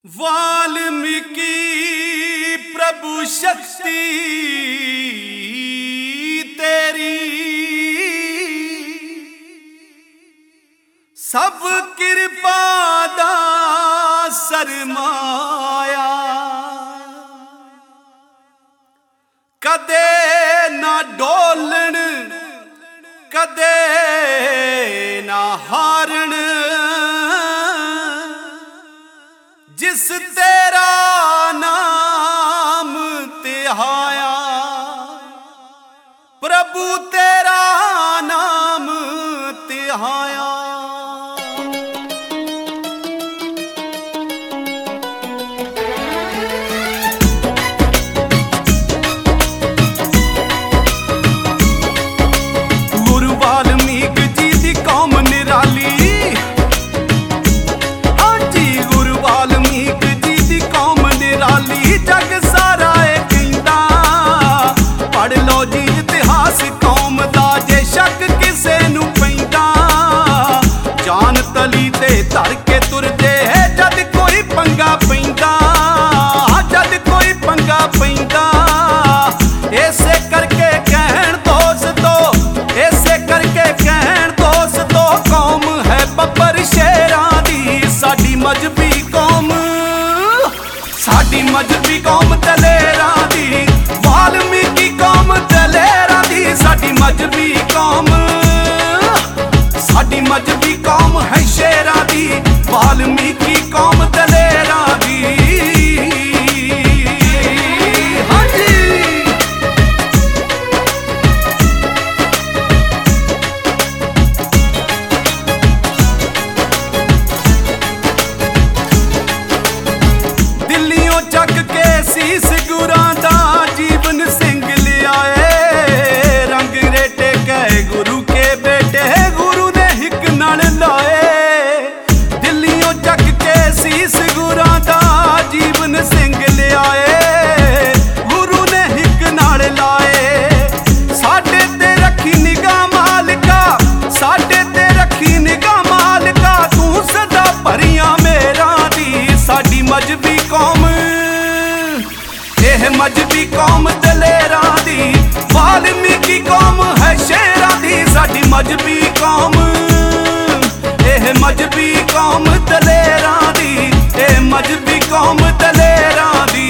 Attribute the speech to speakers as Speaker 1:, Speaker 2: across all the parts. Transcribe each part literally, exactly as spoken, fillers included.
Speaker 1: वाल्मीकि प्रभु शक्ति तेरी, सब कृपा दा सरमाया। कदे ना डोलन कदे ना हारण, जिस तेरा नाम तिहाया। प्रभु तेरा नाम तिहाया। गुरु वाल्मीकि जी दी कौम निराली, जग सारा कहंदा पढ़ लो जी इतिहास कौम दा, जे शक किसे नू पैंदा। जान तली ते धर के तुरदे जद कोई पंगा पैंदा, जद कोई पंगा पैंदा। ऐसे करके कहण दोस्तों, ऐसे करके कहण दोस्तों, कौम है बब्बर शेरां दी, साडी मजहबी कौम, साडी मजहबी कौम दलेरां दी। वाल्मीकि कौम दलेरां दी, साडी मजहबी कौम, साडी मजहबी कौम है शेरां दी। वाल्मीकि कौम दलेरां दी। हाँ जी, दिल्लियों चक के सीस गुरां दा जीवन सिंह लियाए। रंग रेटे कहे गुरु के बेटे, गुरु ने हिक नाल लाए। दिल्लियों चक के सीस गुरां दा जीवन सिंह लियाए, गुरु ने हिक नाल लाए। साडे ते रखी निगाह मालिका, साडे ते रखी निगाह मालिका, तू सदा भरियां मेरां दी। साडी मजहबी कौम, एह मजहबी कौम दलेरां दी। वाल्मीकि कौम है शेरां दी, साडी मजहबी कौम, एह मजहबी कौम दलेरां दी, एह मजहबी कौम दलेरां दी।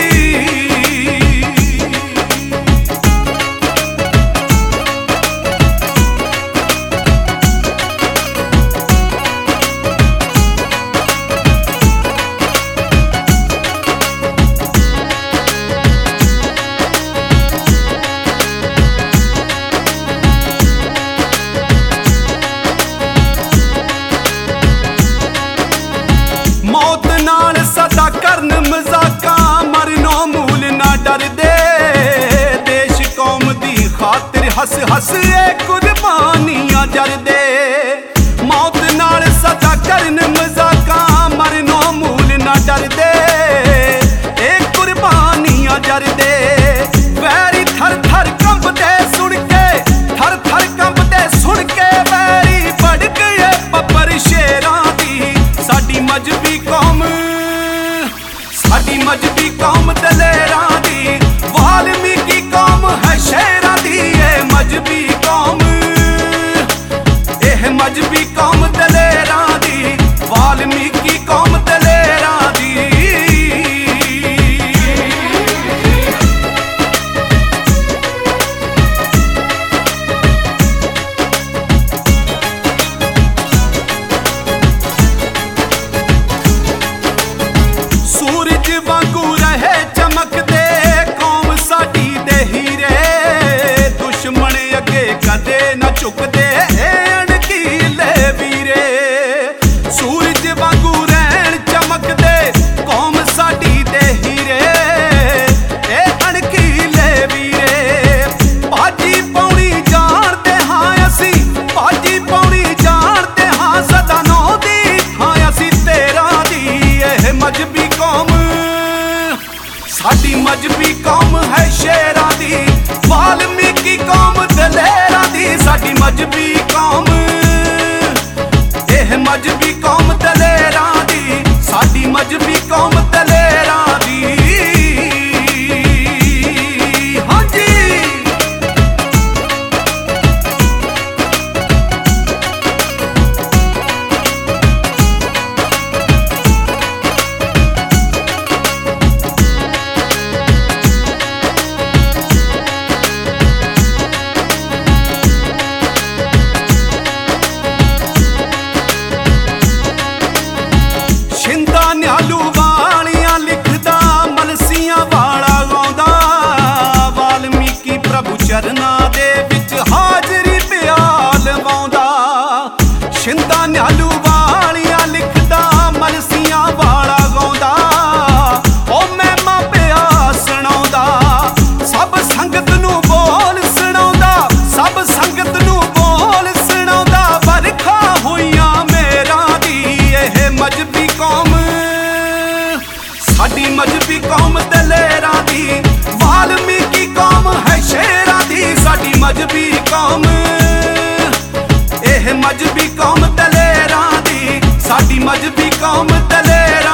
Speaker 1: मौत नाल सदा करन मजाका, मरनो मूल ना डर दे। देश कौम दी खातिर हस हस ए कुर्बानियां जर दे। मौत नाल सदा करन मजाका, मरनो मूल ना डर दे। ए कुर्बानियां जर दे। वैरी थर थर कंबदे सुन के, थर थर कंबदे सुन के, वैरी बढ़ गए बब्बर शेरां दी। साडी मजहबी कौम, साडी मजहबी कौम दलेरां दी। वाल्मीकि कौम है शेरां दी, एह मजहबी कौम, एह मजहबी कौम दलेरां दी। वाल्मीकि कौम दलेरां दी। सूरज वांगू रहे चमकदे, कौम साडी दे हीरे। दुश्मन अगे कदे न झुकदे, अणकीले वीरे। सूरज वांगू रहन चमकदे, कौम साडी दे हीरे, ए अणकीले वीरे। बाजी पौनी जानदे हां असी, बाजी पौनी जानदे हां, सदा नौ दी हां असी तेरां दी। एह मजहबी कौम, साडी मजहबी कौम है शेरां दी। वाल्मीकि कौम दलेरां दी, साडी मजहबी कौम, एह मजहबी कौम दलेरां दी। साडी मजहबी कौम ਕੌਮ ਦਲੇਰਾਂ ਦੀ। ਹਾਂਜੀ ਸ਼ਿੰਦਾ ਨਿਹਾਲੂ ਵਾਲੀਆਂ ਲਿਖਦਾ, ਮਲਸੀਆਂ ਵਾਲਾ ਗਾਉਂਦਾ, ਵਾਲਮੀਕੀ ਪ੍ਰਭੂ ਚਰਨਾਂ ਦੇ ਵਿੱਚ ਹਾਜ਼ਰੀ ਪਿਆ ਲਵਾਉਂਦਾ। ਸ਼ਿੰਦਾ ਨਿਹਾਲੂ ਵਾਲੀਆਂ ਲਿਖਦਾ, ਮਲਸੀਆਂ ਵਾਲਾ ਗਾਉਂਦਾ, ਉਹ ਮਹਿਮਾ ਪਿਆ ਸੁਣਾਉਂਦਾ। ਸਭ ਸੰਗਤ ਨੂੰ ਬੋਲ ਸੁਣਾਉਂਦਾ, ਸਭ ਸੰਗਤ ਨੂੰ ਬੋਲ ਸੁਣਾਉਂਦਾ। ਵਰਖਾ ਹੋਈਆਂ ਮੇਰਾਂ ਦੀ ਇਹ ਮਜ਼ਬੀ ਕੌਮ, ਸਾਡੀ ਮਜ਼ਬੀ ਕੌਮ ਦਲੇਰਾਂ ਦੀ। ਵਾਲਮੀਕੀ ਕੌਮ ਹੈ ਸ਼ੇਰਾਂ ਦੀ, ਸਾਡੀ ਮਜ਼ਬੀ ਕੌਮ। ਇਹ ਮਜ਼ਬੀ ਕੌਮ ਦਲੇਰਾਂ ਦੀ, ਸਾਡੀ ਮਜ਼ਬੀ ਕੌਮ ਦਲੇਰਾਂ